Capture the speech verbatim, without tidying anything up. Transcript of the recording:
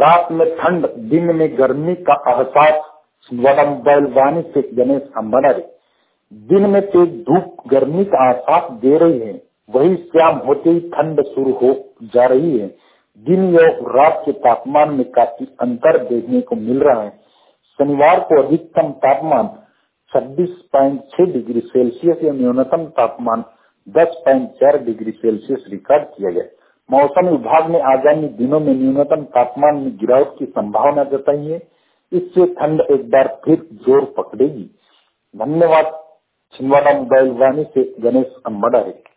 रात में ठंड, दिन में गर्मी का एहसास। छिंदवाड़ा मोबाइल वाणी से गणेश अंबड़े। दिन में तेज धूप गर्मी का एहसास दे रही है, वही शाम होते ही ठंड शुरू हो जा रही है। दिन और रात के तापमान में काफी अंतर देखने को मिल रहा है। शनिवार को अधिकतम तापमान छब्बीस पॉइंट छह डिग्री सेल्सियस या न्यूनतम तापमान दस पॉइंट चार डिग्री सेल्सियस रिकॉर्ड किया गया। मौसम विभाग ने आगामी दिनों में न्यूनतम तापमान में गिरावट की संभावना जताई है। इससे ठंड एक बार फिर जोर पकड़ेगी। धन्यवाद। छिंदवाड़ा मोबाइल वाणी से गणेश अंबड़े।